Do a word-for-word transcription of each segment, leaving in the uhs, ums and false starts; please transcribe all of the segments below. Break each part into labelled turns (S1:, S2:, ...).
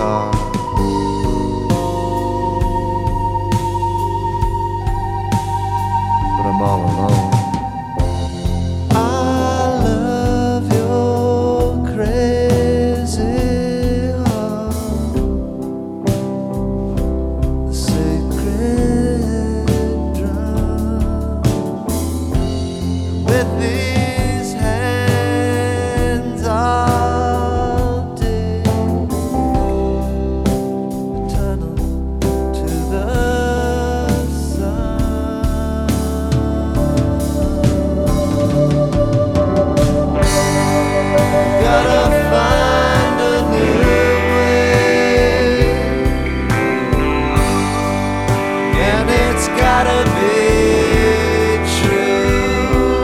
S1: car. But I'm all alone. I love your crazy heart, the sacred drum. With these hands I'll dig a tunnel to the sun. Gotta find a new way, and it's gotta be true.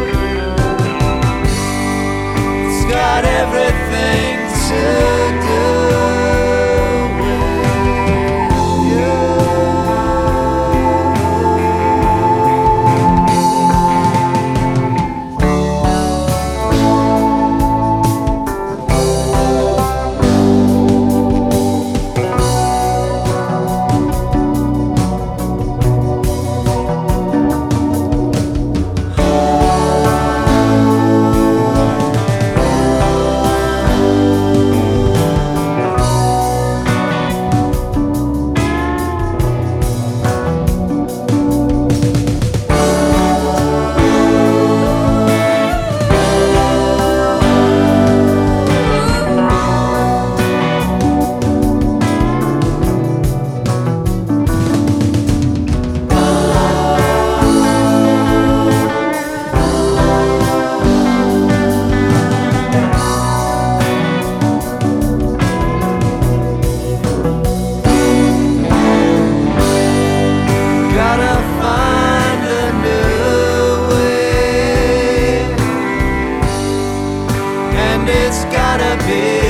S1: It's got everything to do with you. Gotta find a new way, and it's gotta be